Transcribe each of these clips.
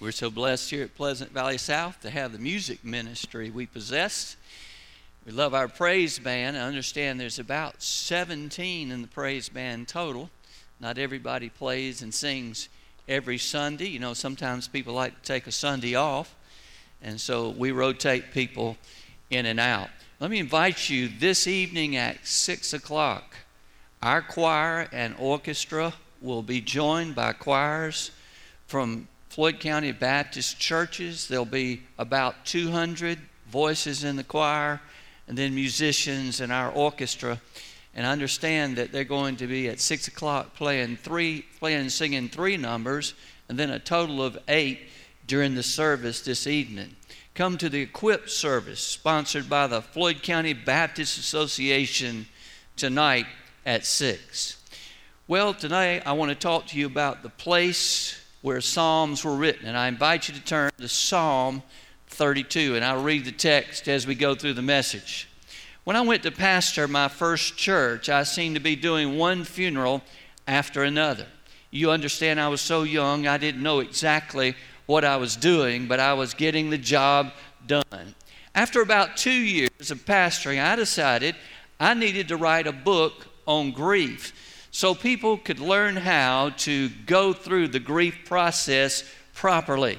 We're so blessed here at Pleasant Valley South to have the music ministry we possess. We love our praise band. I understand there's about 17 in the praise band total. Not everybody plays and sings every Sunday. You know, sometimes people like to take a Sunday off, and so we rotate people in and out. Let me invite you this evening at 6 o'clock. Our choir and orchestra will be joined by choirs from Floyd County Baptist churches. There'll be about 200 voices in the choir, and then musicians and our orchestra. And I understand that they're going to be at 6 o'clock playing and singing 3 numbers, and then a total of 8 during the service this evening. Come to the Equip service sponsored by the Floyd County Baptist Association tonight at 6. Well, tonight I want to talk to you about the place where Psalms were written. And I invite you to turn to Psalm 32, and I'll read the text as we go through the message. When I went to pastor my first church, I seemed to be doing one funeral after another. You understand, I was so young, I didn't know exactly what I was doing, but I was getting the job done. After about 2 years of pastoring, I decided I needed to write a book on grief, so people could learn how to go through the grief process properly.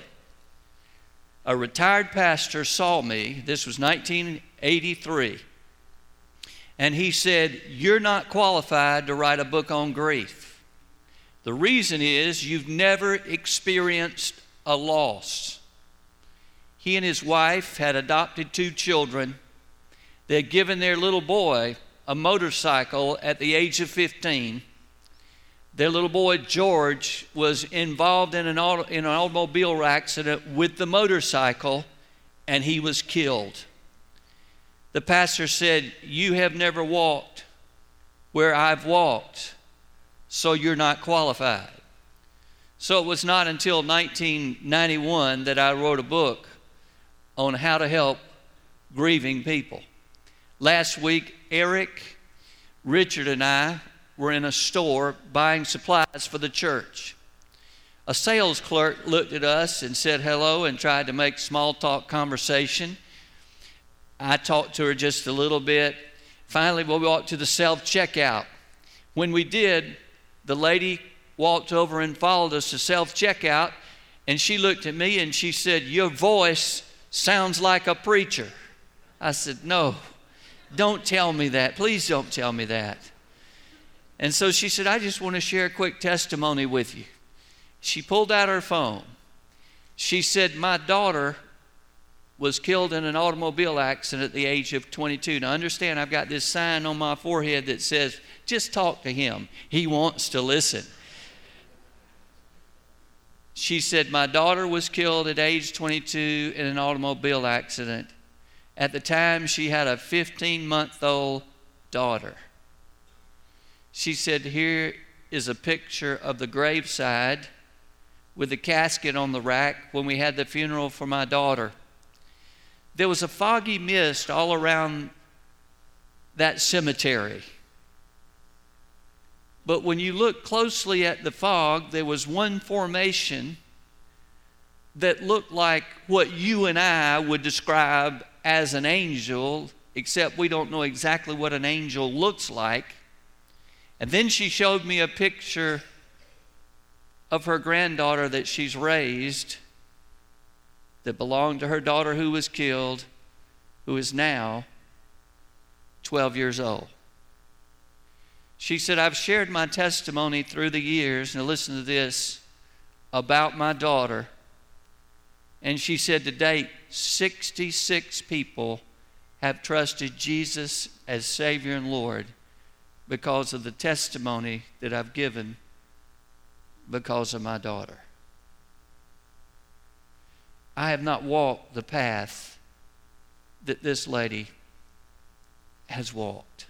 A retired pastor saw me, this was 1983, and he said, "You're not qualified to write a book on grief. The reason is you've never experienced a loss." He and his wife had adopted 2 children. They had given their little boy a motorcycle at the age of 15. Their little boy George was involved in an automobile accident with the motorcycle, and he was killed. The pastor said, "You have never walked where I've walked, so you're not qualified." So it was not until 1991 that I wrote a book on how to help grieving people. Last week, Eric, Richard, and I were in a store buying supplies for the church. A sales clerk looked at us and said hello and tried to make small talk conversation. I talked to her just a little bit. Finally, we walked to the self-checkout. When we did, the lady walked over and followed us to self-checkout, and she looked at me and she said, "Your voice sounds like a preacher." I said, "No. Don't tell me that. Please don't tell me that." And so she said, "I just want to share a quick testimony with you." She pulled out her phone. She said, "My daughter was killed in an automobile accident at the age of 22. Now understand, I've got this sign on my forehead that says, just talk to him. He wants to listen." She said, "My daughter was killed at age 22 in an automobile accident. At the time, she had a 15-month-old daughter." She said, "Here is a picture of the graveside with the casket on the rack when we had the funeral for my daughter. There was a foggy mist all around that cemetery. But when you look closely at the fog, there was one formation that looked like what you and I would describe as an angel, except we don't know exactly what an angel looks like." And then she showed me a picture of her granddaughter that she's raised that belonged to her daughter who was killed, who is now 12 years old. She said, "I've shared my testimony through the years," now listen to this, "about my daughter." And she said, to date, 66 people have trusted Jesus as Savior and Lord because of the testimony that I've given because of my daughter. I have not walked the path that this lady has walked.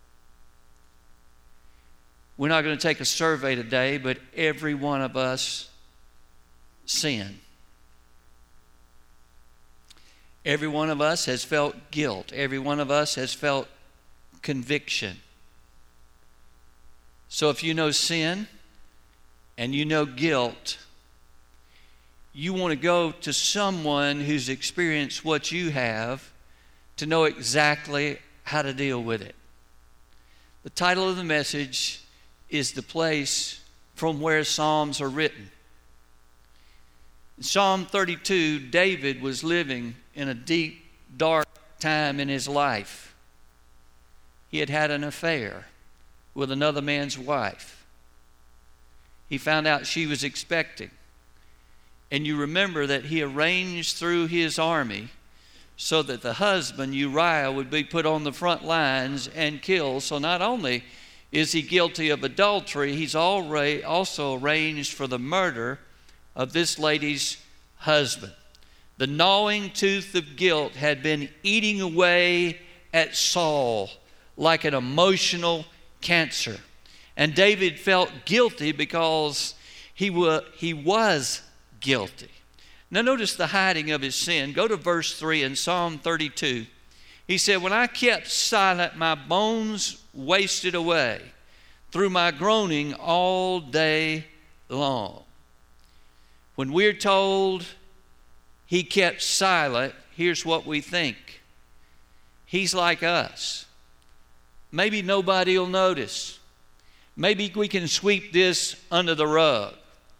We're not going to take a survey today, but every one of us sin. Every one of us has felt guilt. Every one of us has felt conviction. So if you know sin and you know guilt, you want to go to someone who's experienced what you have to know exactly how to deal with it. The title of the message is The Place from Where Psalms Are Written. In Psalm 32, David was living in a deep, dark time in his life. He had had an affair with another man's wife. He found out she was expecting. And you remember that he arranged through his army so that the husband, Uriah, would be put on the front lines and killed. So not only is he guilty of adultery, he's also arranged for the murder of this lady's husband. The gnawing tooth of guilt had been eating away at Saul like an emotional cancer. And David felt guilty because he was guilty. Now notice the hiding of his sin. Go to verse 3 in Psalm 32. He said, when I kept silent, my bones wasted away through my groaning all day long. When we're told he kept silent, here's what we think. He's like us. Maybe nobody will notice. Maybe we can sweep this under the rug.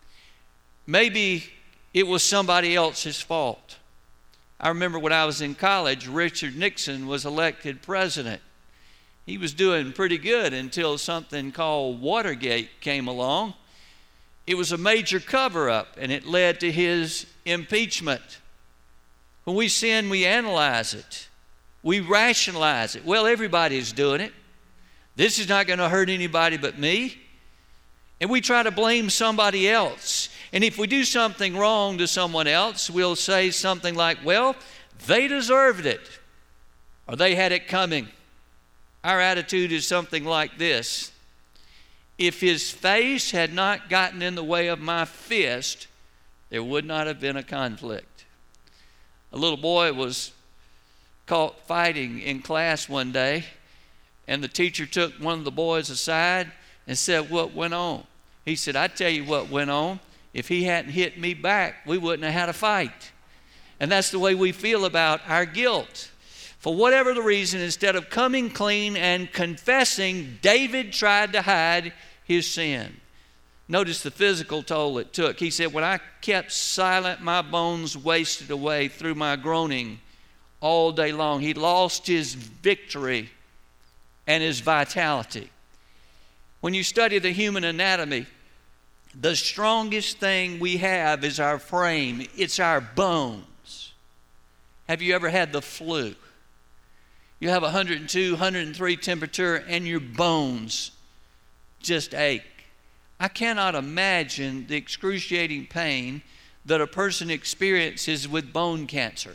Maybe it was somebody else's fault. I remember when I was in college, Richard Nixon was elected president. He was doing pretty good until something called Watergate came along. It was a major cover-up, and it led to his impeachment. When we sin, we analyze it. We rationalize it. Well, everybody's doing it. This is not going to hurt anybody but me. And we try to blame somebody else. And if we do something wrong to someone else, we'll say something like, well, they deserved it, or they had it coming. Our attitude is something like this. If his face had not gotten in the way of my fist, there would not have been a conflict. A little boy was caught fighting in class one day, and the teacher took one of the boys aside and said, what went on? He said, I tell you what went on. If he hadn't hit me back, we wouldn't have had a fight. And that's the way we feel about our guilt. For whatever the reason, instead of coming clean and confessing, David tried to hide his sin. Notice the physical toll it took. He said, when I kept silent, my bones wasted away through my groaning all day long. He lost his victory and his vitality. When you study the human anatomy, the strongest thing we have is our frame. It's our bones. Have you ever had the flu? You have 102, 103 temperature and your bones just ache. I cannot imagine the excruciating pain that a person experiences with bone cancer.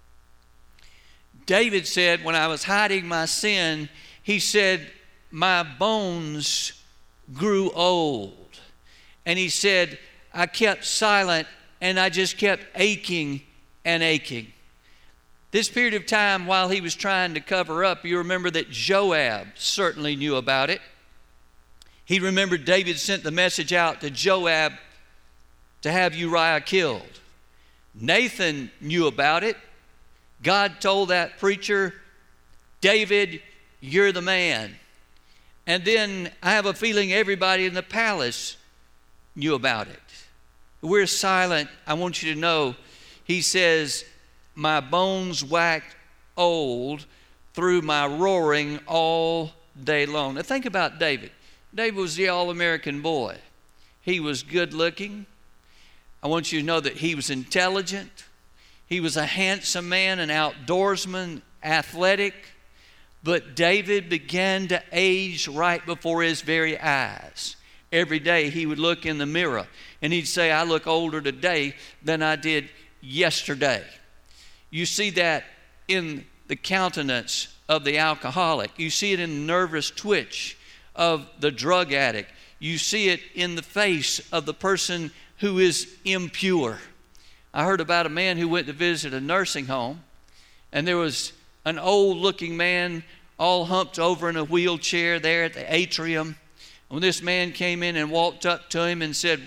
David said, when I was hiding my sin, he said, my bones grew old. And he said, I kept silent and I just kept aching and aching. This period of time while he was trying to cover up, you remember that Joab certainly knew about it. He remembered David sent the message out to Joab to have Uriah killed. Nathan knew about it. God told that preacher, David, you're the man. And then I have a feeling everybody in the palace knew about it. We're silent. I want you to know, he says, my bones waxed old through my roaring all day long. Now think about David. David was the all-American boy. He was good looking. I want you to know that he was intelligent. He was a handsome man, an outdoorsman, athletic. But David began to age right before his very eyes. Every day he would look in the mirror and he'd say, I look older today than I did yesterday. You see that in the countenance of the alcoholic. You see it in the nervous twitch of the drug addict. You see it in the face of the person who is impure. I heard about a man who went to visit a nursing home, and there was an old-looking man all humped over in a wheelchair there at the atrium. When this man came in and walked up to him and said,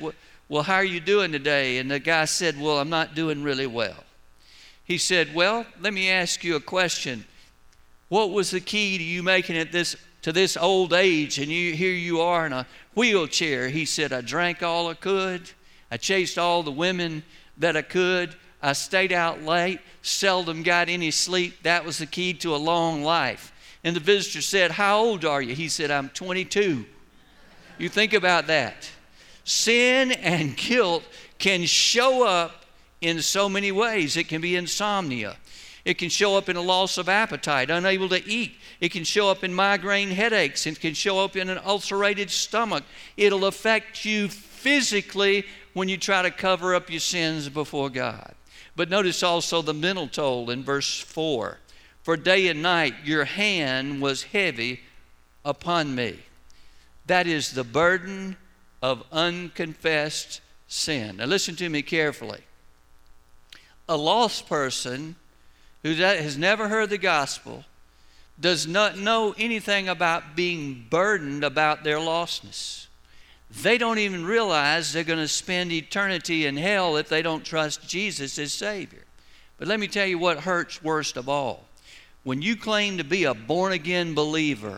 well, how are you doing today? And the guy said, well, I'm not doing really well. He said, well, let me ask you a question. What was the key to you making it to this old age, and here you are in a wheelchair? He said, I drank all I could. I chased all the women that I could. I stayed out late, seldom got any sleep. That was the key to a long life. And the visitor said, how old are you? He said, I'm 22. You think about that. Sin and guilt can show up in so many ways. It can be insomnia. It can show up in a loss of appetite, unable to eat. It can show up in migraine headaches. It can show up in an ulcerated stomach. It'll affect you physically when you try to cover up your sins before God. But notice also the mental toll in verse 4. For day and night your hand was heavy upon me. That is the burden of unconfessed sin. Now listen to me carefully. A lost person who has never heard the gospel does not know anything about being burdened about their lostness. They don't even realize they're going to spend eternity in hell if they don't trust Jesus as Savior. But let me tell you what hurts worst of all. When you claim to be a born-again believer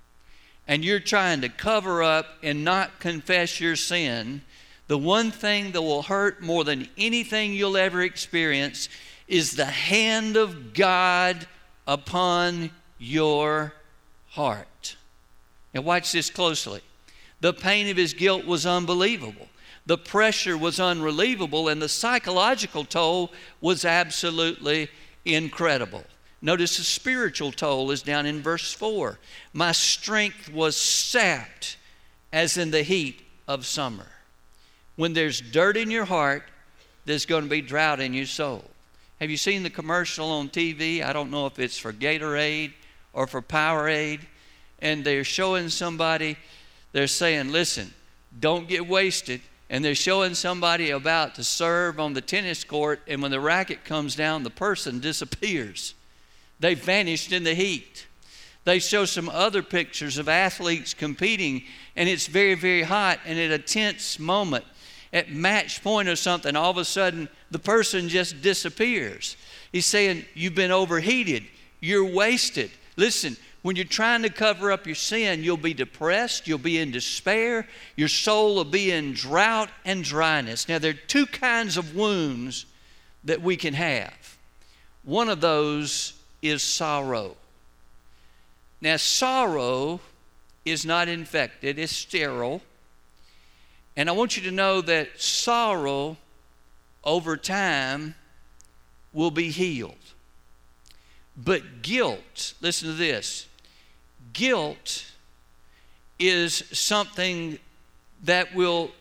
and you're trying to cover up and not confess your sin, the one thing that will hurt more than anything you'll ever experience is the hand of God upon your heart. Now watch this closely. The pain of his guilt was unbelievable. The pressure was unrelievable, and the psychological toll was absolutely incredible. Notice the spiritual toll is down in verse 4. My strength was sapped as in the heat of summer. When there's dirt in your heart, there's going to be drought in your soul. Have you seen the commercial on TV? I don't know if it's for Gatorade or for Powerade. And they're showing somebody, they're saying, listen, don't get wasted. And they're showing somebody about to serve on the tennis court, and when the racket comes down, the person disappears. They vanished in the heat. They show some other pictures of athletes competing, and it's very, very hot, and at a tense moment, at match point or something, all of a sudden, the person just disappears. He's saying, you've been overheated. You're wasted. Listen, when you're trying to cover up your sin, you'll be depressed. You'll be in despair. Your soul will be in drought and dryness. Now, there are two kinds of wounds that we can have. One of those is sorrow. Now, sorrow is not infected. It's sterile. And I want you to know that sorrow over time will be healed. But guilt, listen to this, guilt is something that will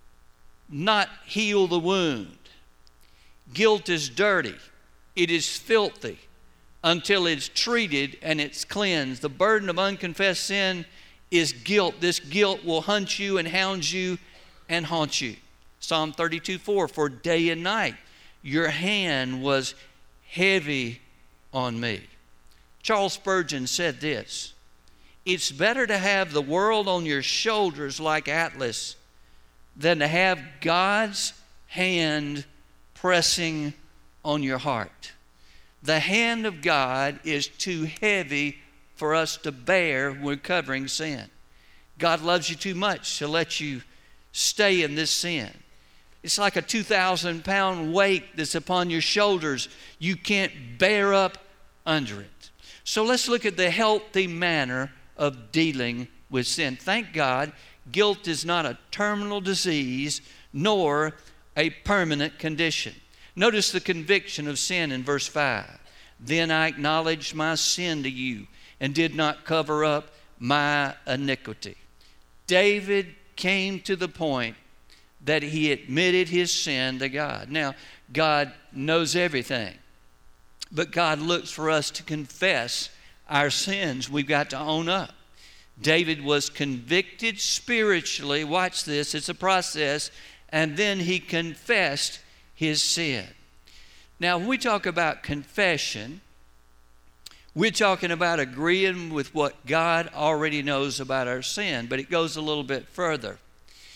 not heal the wound. Guilt is dirty. It is filthy until it's treated and it's cleansed. The burden of unconfessed sin is guilt. This guilt will hunt you and hound you and haunt you. Psalm 32:4, for day and night your hand was heavy on me. Charles Spurgeon said this, it's better to have the world on your shoulders like Atlas than to have God's hand pressing on your heart. The hand of God is too heavy for us to bear when we're covering sin. God loves you too much to let you stay in this sin. It's like a 2,000-pound weight that's upon your shoulders. You can't bear up under it. So let's look at the healthy manner of dealing with sin. Thank God, guilt is not a terminal disease nor a permanent condition. Notice the conviction of sin in verse 5. Then I acknowledged my sin to you and did not cover up my iniquity. David came to the point that he admitted his sin to God. Now, God knows everything, but God looks for us to confess our sins. We've got to own up. David was convicted spiritually. Watch this, it's a process. And then he confessed his sin. Now, when we talk about confession, we're talking about agreeing with what God already knows about our sin, but it goes a little bit further.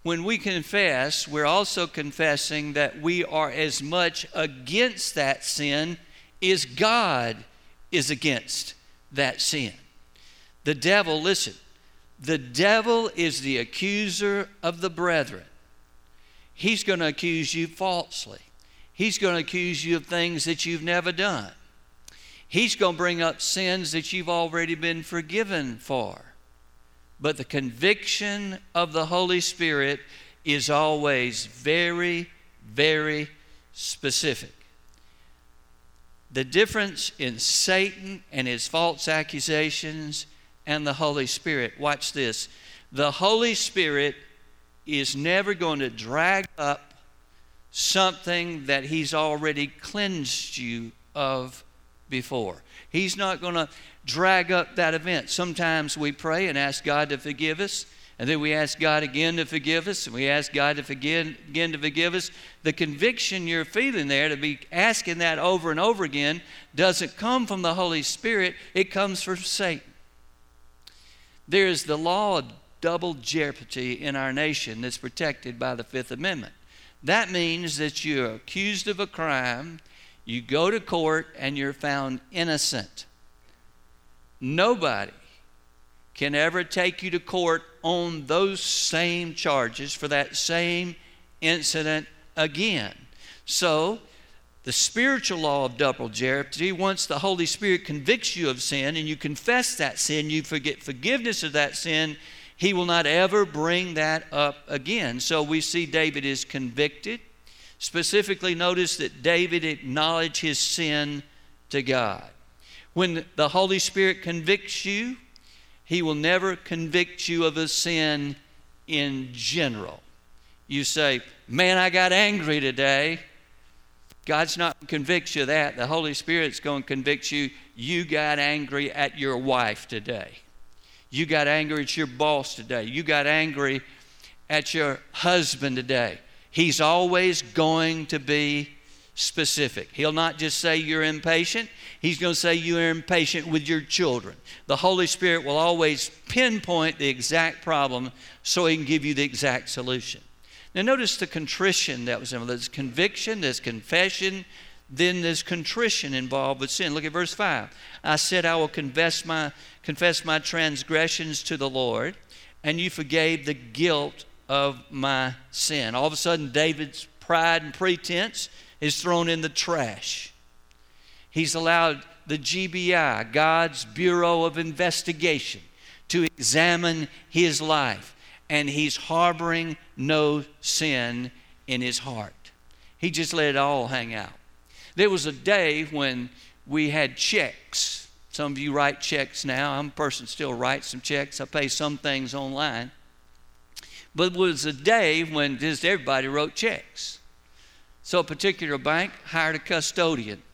when we confess, we're also confessing that we are as much against that sin as God is against that sin. The devil, listen, the devil is the accuser of the brethren. He's going to accuse you falsely. He's going to accuse you of things that you've never done. He's going to bring up sins that you've already been forgiven for. But the conviction of the Holy Spirit is always very, very specific. The difference in Satan and his false accusations and the Holy Spirit, watch this. The Holy Spirit is never going to drag up something that he's already cleansed you of before. He's not going to drag up that event. Sometimes we pray and ask God to forgive us, and then we ask God again to forgive us, and we ask God to again to forgive us. The conviction you're feeling there to be asking that over and over again doesn't come from the Holy Spirit. It comes from Satan. There's the law of double jeopardy in our nation that's protected by the Fifth Amendment. That means that you're accused of a crime, you go to court, and you're found innocent. Nobody can ever take you to court on those same charges for that same incident again. So, the spiritual law of double jeopardy, once the Holy Spirit convicts you of sin and you confess that sin, you get forgiveness of that sin, he will not ever bring that up again. So we see David is convicted. Specifically, notice that David acknowledged his sin to God. When the Holy Spirit convicts you, he will never convict you of a sin in general. You say, man, I got angry today. God's not going to convict you of that. The Holy Spirit's going to convict you. You got angry at your wife today. You got angry at your boss today. You got angry at your husband today. He's always going to be specific. He'll not just say you're impatient. He's going to say you're impatient with your children. The Holy Spirit will always pinpoint the exact problem so he can give you the exact solution. Now notice the contrition that was involved. There's conviction, there's confession, then there's contrition involved with sin. Look at verse 5. I said, I will confess my transgressions to the Lord, and you forgave the guilt of my sin. All of a sudden, David's pride and pretense is thrown in the trash. He's allowed the GBI, God's Bureau of Investigation, to examine his life. And he's harboring no sin in his heart. He just let it all hang out. There was a day when we had checks. Some of you write checks now. I'm a person who still writes some checks. I pay some things online. But it was a day when just everybody wrote checks. So a particular bank hired a custodian.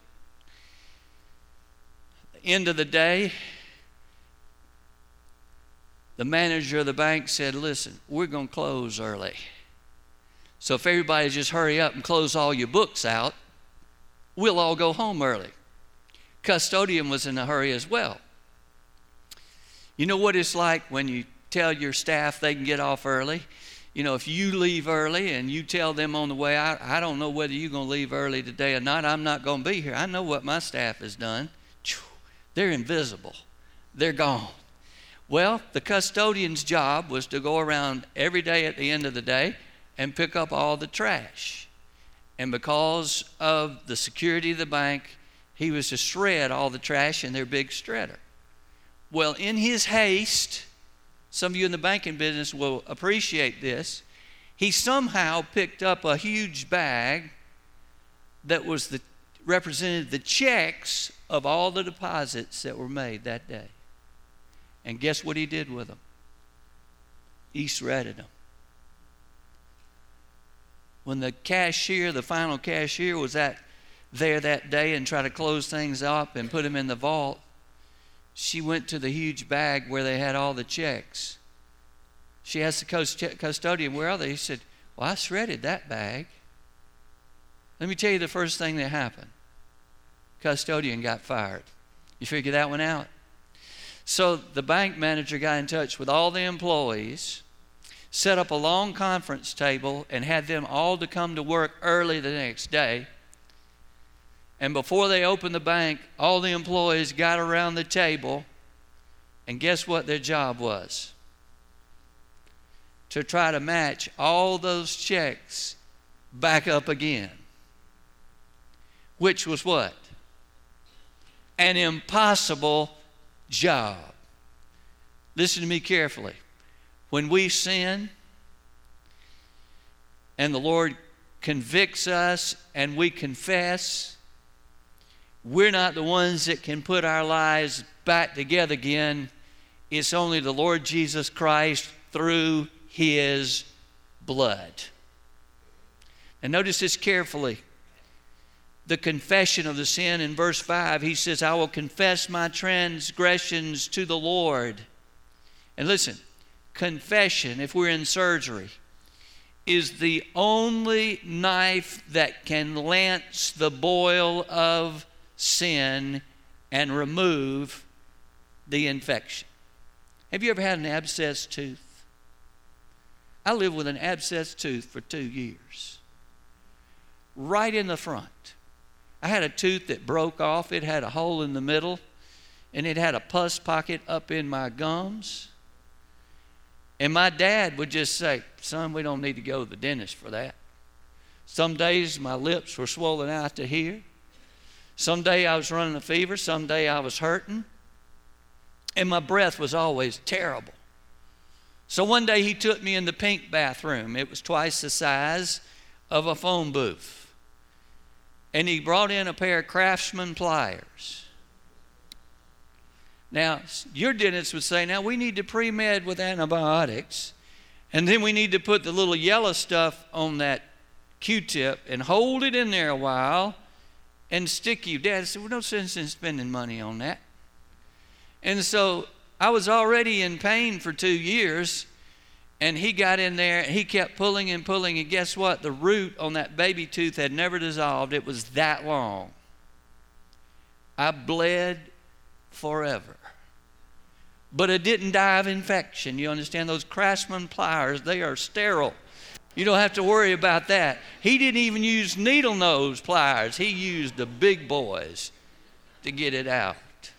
End of the day, the manager of the bank said, listen, we're going to close early. So if everybody just hurry up and close all your books out, we'll all go home early. Custodian was in a hurry as well. You know what it's like when you tell your staff they can get off early? You know, if you leave early and you tell them on the way out, I don't know whether you're going to leave early today or not. I'm not going to be here. I know what my staff has done. They're invisible. They're gone. Well, the custodian's job was to go around every day at the end of the day and pick up all the trash. And because of the security of the bank, he was to shred all the trash in their big shredder. Well, in his haste, some of you in the banking business will appreciate this, he somehow picked up a huge bag that was represented the checks of all the deposits that were made that day. And guess what he did with them? He shredded them. When the cashier, the final cashier, was there that day and tried to close things up and put them in the vault, she went to the huge bag where they had all the checks. She asked the custodian, where are they? He said, well, I shredded that bag. Let me tell you the first thing that happened. Custodian got fired. You figure that one out? So the bank manager got in touch with all the employees, set up a long conference table and had them all to come to work early the next day. And before they opened the bank, all the employees got around the table, and guess what their job was? To try to match all those checks back up again. Which was what? An impossible job. Listen to me carefully. When we sin and the Lord convicts us and we confess, we're not the ones that can put our lives back together again. It's only the Lord Jesus Christ through His blood. And notice this carefully. The confession of the sin in verse 5, he says, I will confess my transgressions to the Lord. And listen, confession, if we're in surgery, is the only knife that can lance the boil of sin and remove the infection. Have you ever had an abscessed tooth? I lived with an abscessed tooth for 2 years. Right in the front. I had a tooth that broke off. It had a hole in the middle, and it had a pus pocket up in my gums. And my dad would just say, son, we don't need to go to the dentist for that. Some days my lips were swollen out to here. Some day I was running a fever. Some day I was hurting. And my breath was always terrible. So one day he took me in the pink bathroom. It was twice the size of a phone booth. And he brought in a pair of Craftsman pliers. Now, your dentist would say, now we need to pre-med with antibiotics, and then we need to put the little yellow stuff on that Q-tip and hold it in there a while and stick you. Dad said, well, no sense in spending money on that. And so I was already in pain for 2 years, and he got in there, and he kept pulling and pulling, and guess what? The root on that baby tooth had never dissolved. It was that long. I bled forever. But it didn't die of infection. You understand? Those Craftsman pliers, they are sterile. You don't have to worry about that. He didn't even use needle nose pliers. He used the big boys to get it out.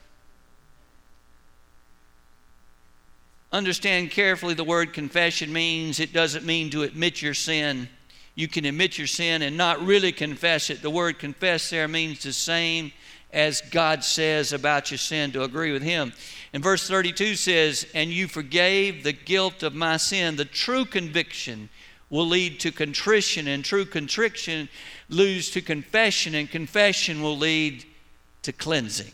Understand carefully the word confession means. It doesn't mean to admit your sin. You can admit your sin and not really confess it. The word confess there means the same as God says about your sin, to agree with Him. And verse 32 says, and you forgave the guilt of my sin. The true conviction will lead to contrition, and true contrition leads to confession, and confession will lead to cleansing.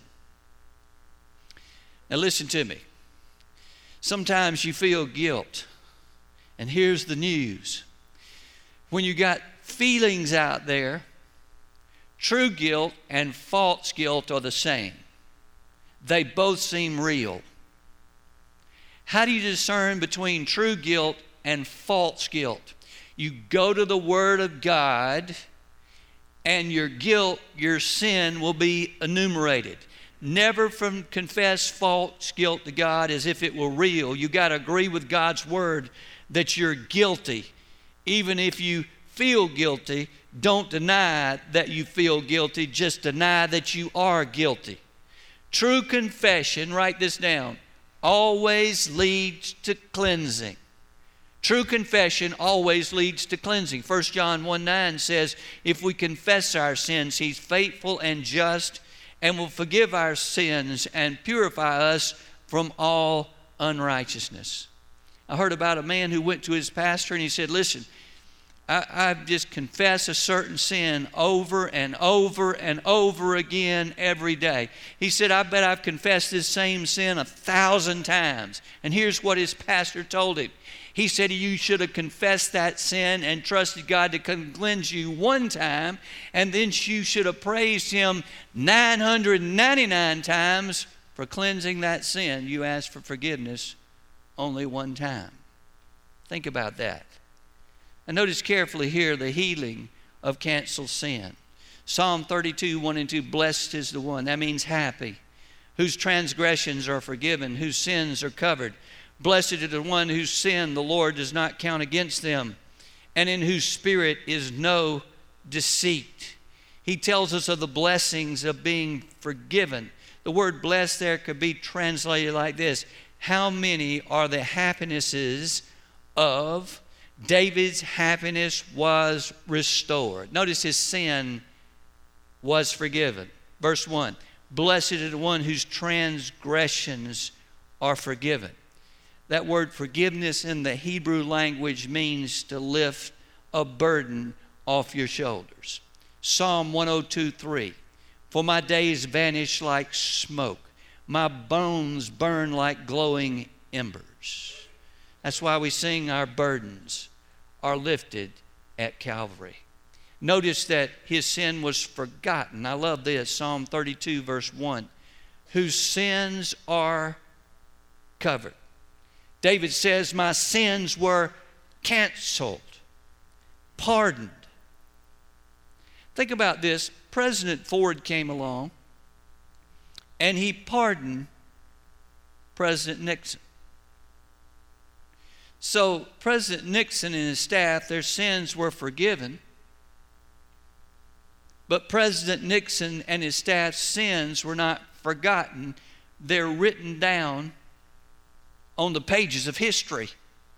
Now listen to me. Sometimes you feel guilt. And here's the news. When you got feelings out there, true guilt and false guilt are the same. They both seem real. How do you discern between true guilt and false guilt? You go to the Word of God, and your guilt, your sin will be enumerated. Never confess false guilt to God as if it were real. You got to agree with God's Word that you're guilty. Even if you feel guilty, don't deny that you feel guilty. Just deny that you are guilty. True confession, write this down, always leads to cleansing. True confession always leads to cleansing. 1 John 1:9 says, if we confess our sins, He's faithful and just and will forgive our sins and purify us from all unrighteousness. I heard about a man who went to his pastor and he said, listen, I've just confessed a certain sin over and over and over again every day. He said, I bet I've confessed this same sin 1,000 times. And here's what his pastor told him. He said, you should have confessed that sin and trusted God to cleanse you one time, and then you should have praised Him 999 times for cleansing that sin. You asked for forgiveness only one time. Think about that. And notice carefully here the healing of canceled sin. Psalm 32, 1 and 2, blessed is the one. That means happy. Whose transgressions are forgiven, whose sins are covered. Blessed is the one whose sin the Lord does not count against them, and in whose spirit is no deceit. He tells us of the blessings of being forgiven. The word blessed there could be translated like this: how many are the happinesses of David's happiness was restored. Notice his sin was forgiven. Verse 1, blessed is the one whose transgressions are forgiven. That word forgiveness in the Hebrew language means to lift a burden off your shoulders. Psalm 102:3, for my days vanish like smoke. My bones burn like glowing embers. That's why we sing our burdens are lifted at Calvary. Notice that his sin was forgotten. I love this, Psalm 32 verse 1, whose sins are covered. David says, my sins were canceled, pardoned. Think about this. President Ford came along and he pardoned President Nixon. So President Nixon and his staff, their sins were forgiven. But President Nixon and his staff's sins were not forgotten. They're written down on the pages of history.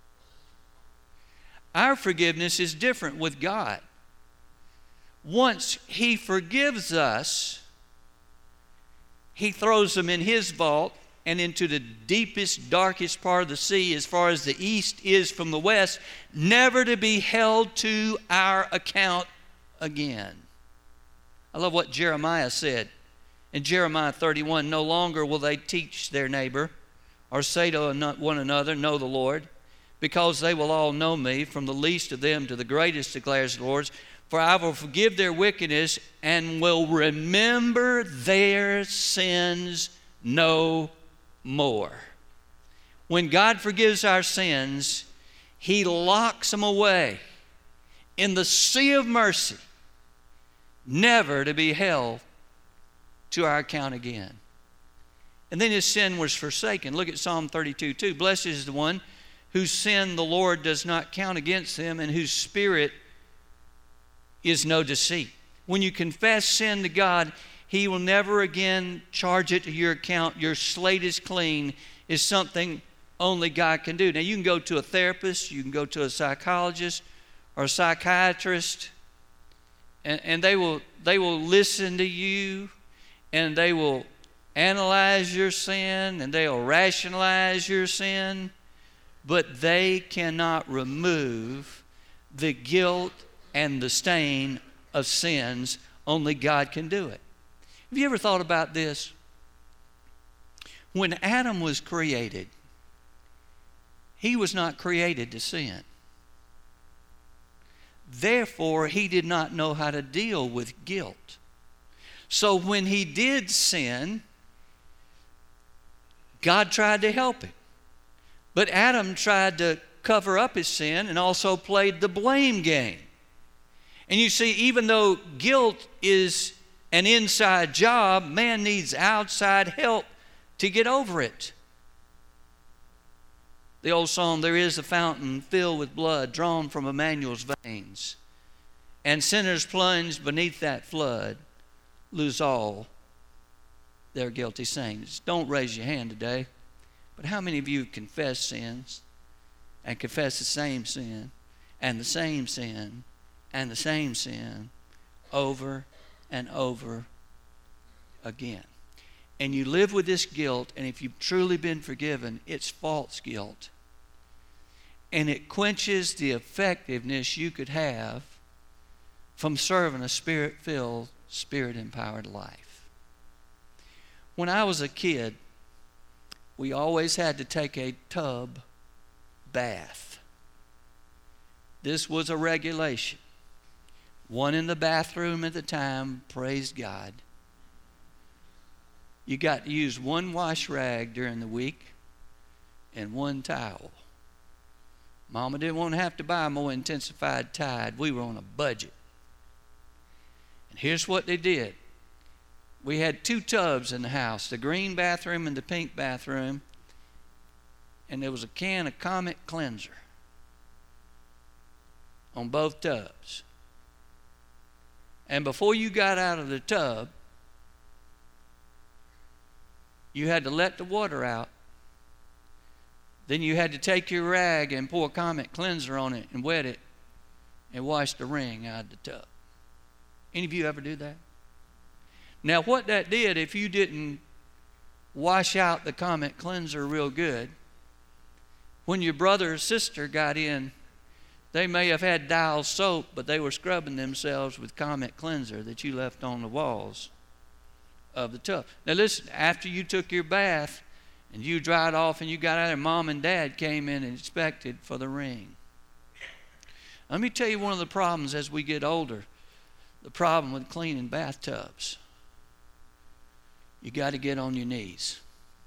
Our forgiveness is different with God. Once He forgives us, He throws them in His vault and into the deepest, darkest part of the sea, as far as the east is from the west, never to be held to our account again. I love what Jeremiah said. In Jeremiah 31, no longer will they teach their neighbor or say to one another, know the Lord, because they will all know me, from the least of them to the greatest, declares the Lord. For I will forgive their wickedness and will remember their sins no more. When God forgives our sins, He locks them away in the sea of mercy, never to be held to our account again. And then his sin was forsaken. Look at Psalm 32:2. Blessed is the one whose sin the Lord does not count against them, and whose spirit is no deceit. When you confess sin to God, He will never again charge it to your account. Your slate is clean is something only God can do. Now, you can go to a therapist, you can go to a psychologist or a psychiatrist, and they will listen to you, and they will analyze your sin, and they'll rationalize your sin, but they cannot remove the guilt and the stain of sins. Only God can do it. Have you ever thought about this? When Adam was created, he was not created to sin. Therefore, he did not know how to deal with guilt. So when he did sin, God tried to help him. But Adam tried to cover up his sin and also played the blame game. And you see, even though guilt is an inside job, man needs outside help to get over it. The old song, there is a fountain filled with blood drawn from Emmanuel's veins, and sinners plunged beneath that flood lose all their guilty stains. Don't raise your hand today, but how many of you confess sins and confess the same sin and the same sin and the same sin over and over again? And you live with this guilt, and if you've truly been forgiven, it's false guilt. And it quenches the effectiveness you could have from serving a Spirit-filled, Spirit-empowered life. When I was a kid, we always had to take a tub bath. This was a regulation. One in the bathroom at the time, praise God. You got to use one wash rag during the week and one towel. Mama didn't want to have to buy more intensified Tide. We were on a budget. And here's what they did. We had two tubs in the house, the green bathroom and the pink bathroom. and there was a can of Comet cleanser on both tubs. And before you got out of the tub, you had to let the water out. Then you had to take your rag and pour Comet cleanser on it and wet it and wash the ring out of the tub. Any of you ever do that? Now what that did, if you didn't wash out the Comet cleanser real good, when your brother or sister got in, they may have had Dial soap, but they were scrubbing themselves with Comet cleanser that you left on the walls of the tub. Now listen, after you took your bath and you dried off and you got out there, Mom and Dad came in and inspected for the ring. Let me tell you one of the problems as we get older, the problem with cleaning bathtubs. You got to get on your knees.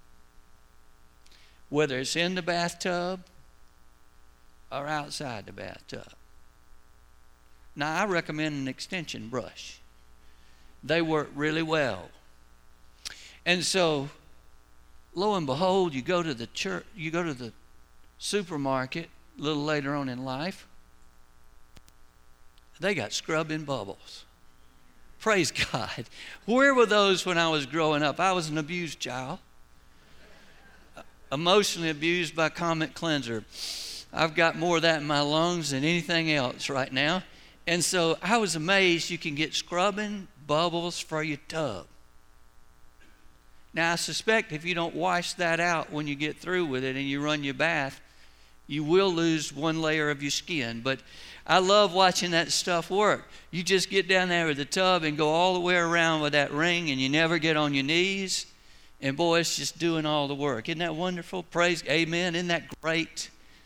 Whether it's in the bathtub or outside the bathtub. Now, I recommend an extension brush. They work really well. And so, lo and behold, you go to the church, you go to the supermarket a little later on in life. They got scrubbing bubbles. Praise God. Where were those when I was growing up? I was an abused child. Emotionally abused by Comet cleanser. I've got more of that in my lungs than anything else right now. And so I was amazed you can get scrubbing bubbles for your tub. Now I suspect if you don't wash that out when you get through with it and you run your bath, you will lose one layer of your skin. But I love watching that stuff work. You just get down there with the tub and go all the way around with that ring and you never get on your knees. And boy, it's just doing all the work. Isn't that wonderful? Praise, amen. Isn't that great?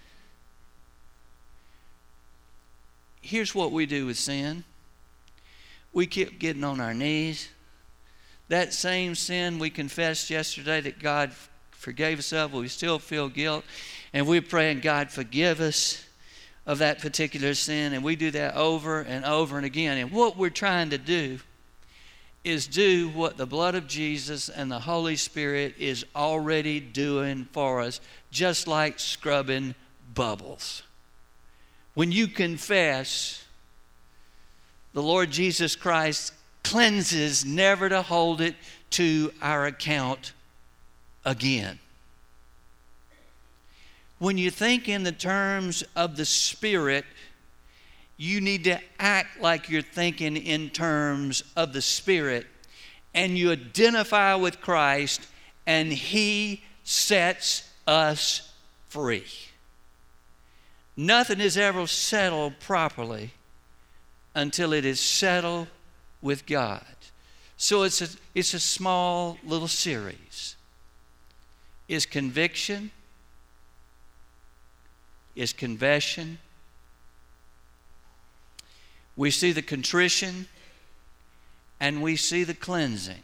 Here's what we do with sin. We keep getting on our knees. That same sin we confessed yesterday that God forgave us of, we still feel guilt. And we're praying, God, forgive us of that particular sin. And we do that over and over and again. And what we're trying to do is do what the blood of Jesus and the Holy Spirit is already doing for us, just like scrubbing bubbles. When you confess, the Lord Jesus Christ cleanses, never to hold it to our account again. When you think in the terms of the Spirit, you need to act like you're thinking in terms of the Spirit, and you identify with Christ, and He sets us free. Nothing is ever settled properly until it is settled with God. So it's a small little series. Is conviction, is confession. We see the contrition and we see the cleansing.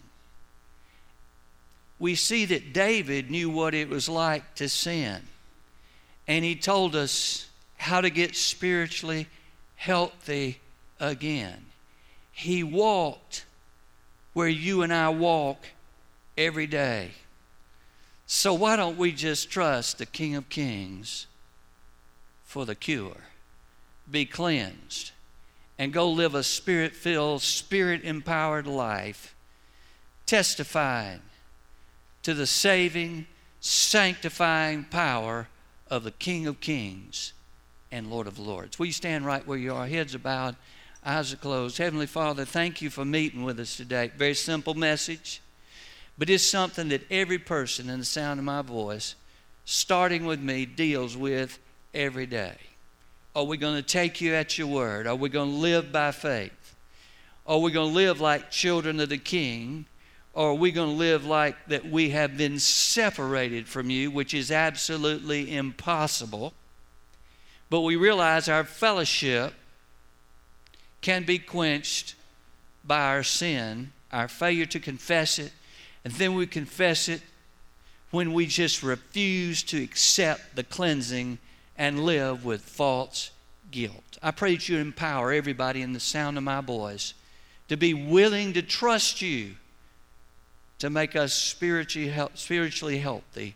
We see that David knew what it was like to sin. And he told us how to get spiritually healthy again. He walked where you and I walk every day. So why don't we just trust the King of Kings for the cure? Be cleansed and go live a Spirit-filled, Spirit-empowered life, testifying to the saving, sanctifying power of the King of Kings and Lord of Lords. Will you stand right where you are, heads are bowed, eyes are closed. Heavenly Father, thank you for meeting with us today. Very simple message, but it's something that every person in the sound of my voice, starting with me, deals with every day. Are we going to take you at your word? Are we going to live by faith? Are we going to live like children of the King? Or are we going to live like that we have been separated from you, which is absolutely impossible? But we realize our fellowship can be quenched by our sin, our failure to confess it, and then we confess it when we just refuse to accept the cleansing and live with false guilt. I pray that you empower everybody in the sound of my voice to be willing to trust you to make us spiritually healthy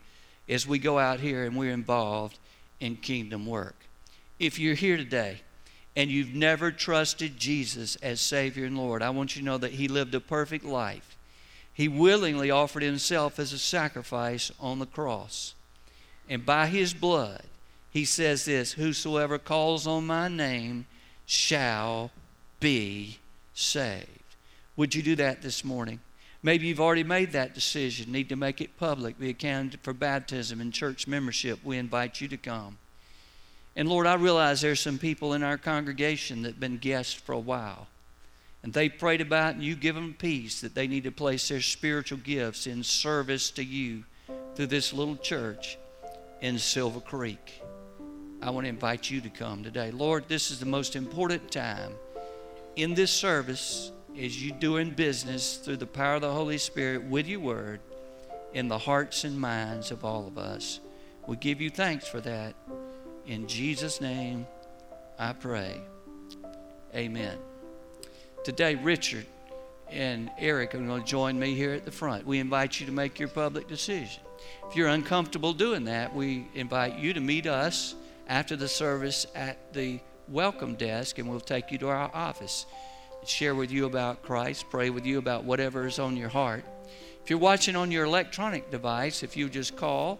as we go out here and we're involved in kingdom work. If you're here today and you've never trusted Jesus as Savior and Lord, I want you to know that He lived a perfect life. He willingly offered Himself as a sacrifice on the cross. And by His blood, He says this, whosoever calls on my name shall be saved. Would you do that this morning? Maybe you've already made that decision, need to make it public, be accounted for baptism and church membership. We invite you to come. And Lord, I realize there's some people in our congregation that have been guests for a while. And they prayed about, and you give them peace, that they need to place their spiritual gifts in service to you through this little church in Silver Creek. I want to invite you to come today. Lord, this is the most important time in this service as you doing business through the power of the Holy Spirit with your word in the hearts and minds of all of us. We give you thanks for that. In Jesus' name, I pray. Amen. Today, Richard and Eric are going to join me here at the front. We invite you to make your public decision. If you're uncomfortable doing that, we invite you to meet us after the service at the welcome desk, and we'll take you to our office and share with you about Christ, pray with you about whatever is on your heart. If you're watching on your electronic device, if you just call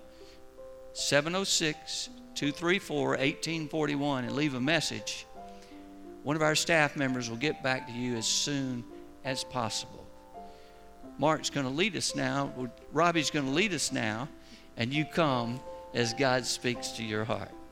706-234-1841 and leave a message, one of our staff members will get back to you as soon as possible. Mark's going to lead us now. Robbie's going to lead us now, and you come as God speaks to your heart.